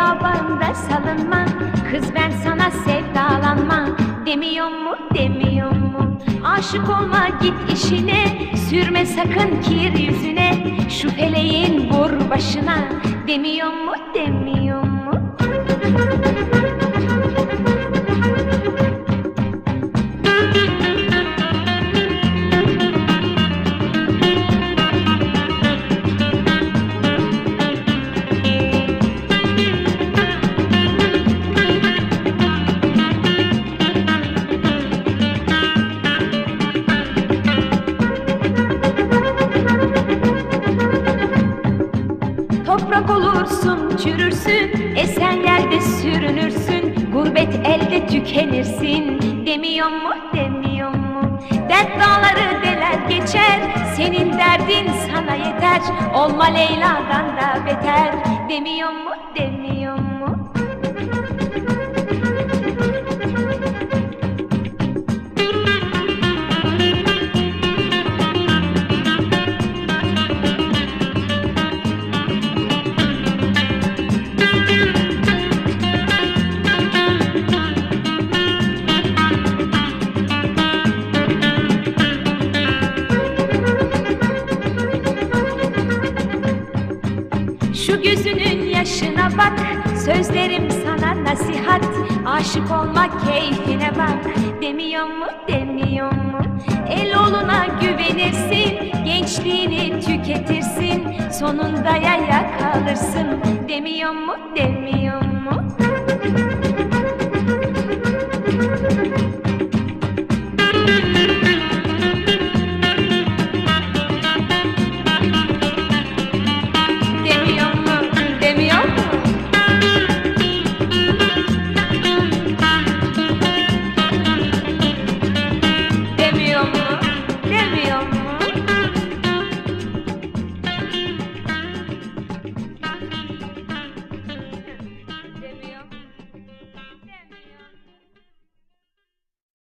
sevda bağında salınma. Kız ben sana sevdalanma. Demiyor mu, demiyor mu? Aşık olma git işine, sürme sakın kir yüzüne. Şu feleğin vur başına. Demiyor mu, demiyor mu? Toprak olursun, çürürsün, esen yerde sürünürsün, gurbet elde tükenirsin. Demiyor mu, demiyor mu? Dert dağları deler geçer, senin derdin sana yeter. Olma Leyla'dan da beter. Demiyor mu, demiyor mu? Şu gözünün yaşına bak, sözlerim sana nasihat. Aşık olma keyfine bak. Demiyor mu, demiyor mu? El oğluna güvenirsin, gençliğini tüketirsin, sonunda yaya kalırsın. Demiyor mu, demiyor mu?